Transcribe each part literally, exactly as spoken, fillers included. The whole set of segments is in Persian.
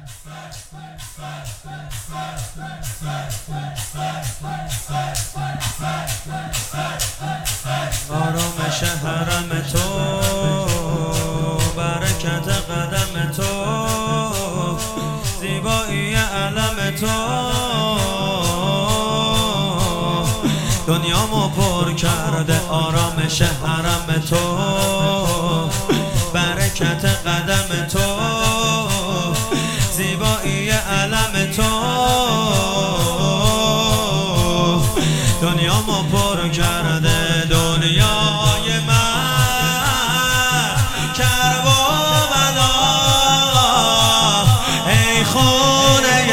آرامش حرم تو، برکت قدم تو، زیبایی علم تو، دنیامو پر کرده. آرامش حرم تو، برکت قدم تو، زیبایی علم تو، دنیامو پر کرده. دنیای من کرب و بلا، ای خونه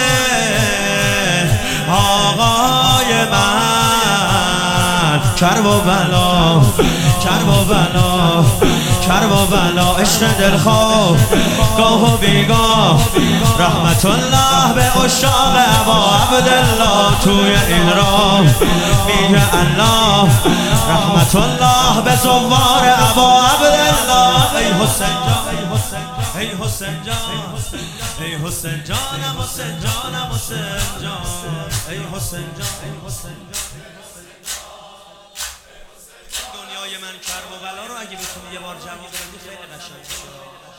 آقای من. کرب و بلا، کرب و بلا، کرب و بلا، عشق دلخواه گاه و بیگاه. رحمت الله به عشاق ابا عبدالله، توی این راه میگه الله. رحمت الله به زوار ابا عبدالله. ای حسین جان، ای حسین جان، ای حسین جانم، حسین جانم، حسین جان، ای حسین جان، ای حسین جان. دنیای من کرب و بلا رو اگه بتونی یه بار جمع کنی خیلی قشنگ میشه.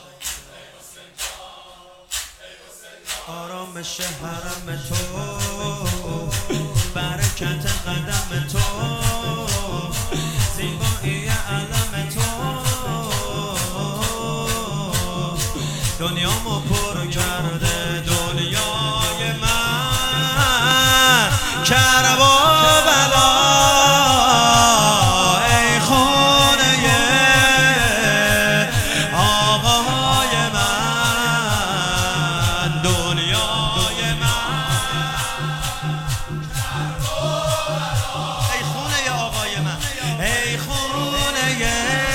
آرامش حرم تو، برکت قدم تو، زیبایی علم تو، دنیامو پر کرده. دنیای من کرب و بلا، ای خونه آقای من. دنیای من کرب و بلا، ای خونه آقای من، ای خونه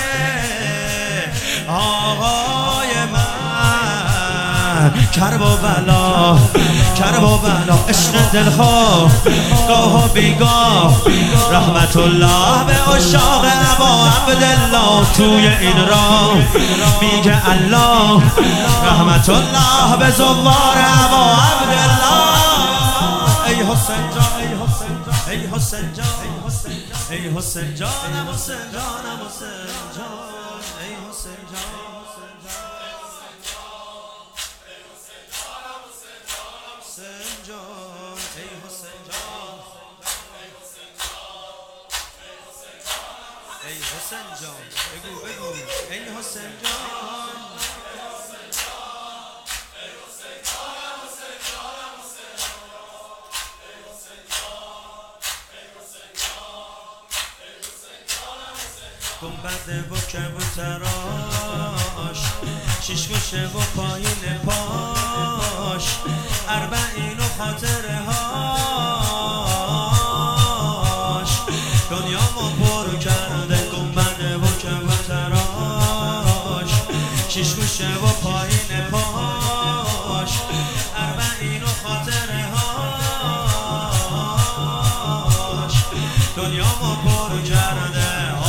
آقای من. کرب و بلا، کرب و بلا، عشق دلخواه گاه و بیگاه. رحمت الله به عشاق ابا عبدالله، توی این راه میگه الله. رحمت الله به زوار ابا عبدالله. ای حسین جان، ای حسین جان، ای حسین جان، ای حسین جانم، حسین جانم، حسین جان، ای حسین جان. ای حسین جان، بگو بگو، ای حسین جان. گنبد و کبوتراش، شیش گوشه و پایین پاش، اربعین و خاطره هاش، دنیامو پر کرده. گنبد و کبوتراش، شیش گوشه و پایین پاش، اربعین و خاطره هاش، دنیامو پر کرده.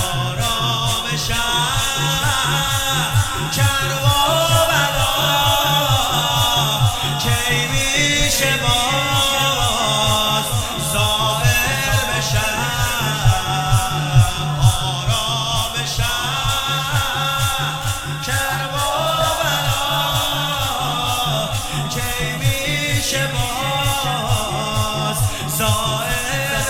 کرب و بلا، کی میشه باز ظاهر بشم، آرام بشم. کرب و بلا، کی میشه باز ظاهر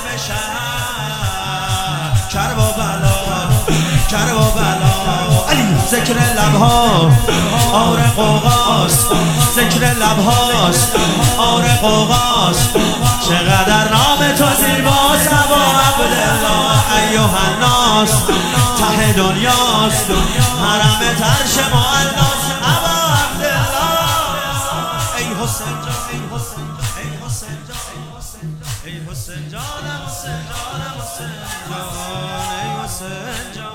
بشم. کرب و بلا، کرب و بلا، ذکر لبها آر قوقاس، ذکر لبهاست آر قوقاس. چقدر نام تو زیباست ابا عبدالله. ایها الناس ته دنیاست، حرم ترش معناس ابا عبدالله. ای حسین جان، ای حسین جان، ای حسین جان، ای حسین جانم، حسین جانم، حسین جان، ای حسین جان.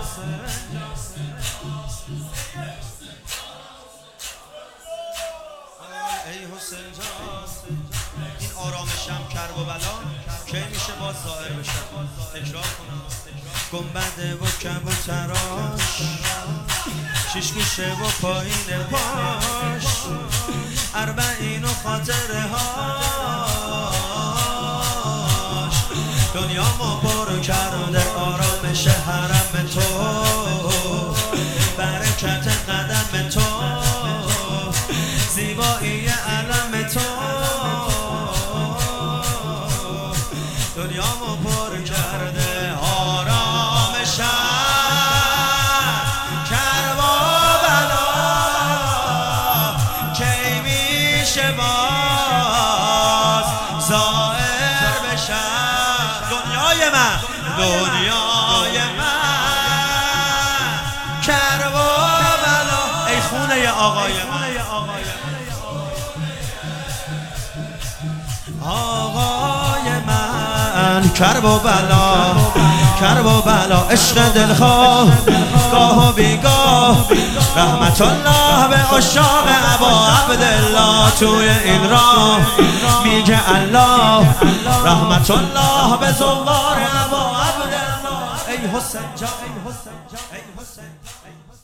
ای حسین جان، این آرامشم کرب و بلا کی میشه باز ظاهر بشم؟ تکرار کنم. گنبد و کبوتراش، شیش گوشه و پایین پاش، اربعین خاطره هاش دنیا ما پر کرده آرامش حرم تو برکت قدم تو زیبایی علم تو دنیا ما پر کرده آرامش باز زائر بشم دنیای من دنیای من کرب و بلا ای خونه آقای من آقای من کرب و بلا کرب و بلا عشق دلخواه گاه و بیگاه رحمت الله به عشاق ابا عبدالله توی این راه میگه الله رحمت الله به زوار ابا عبدالله ای حسین جان ای حسین جان ای حسین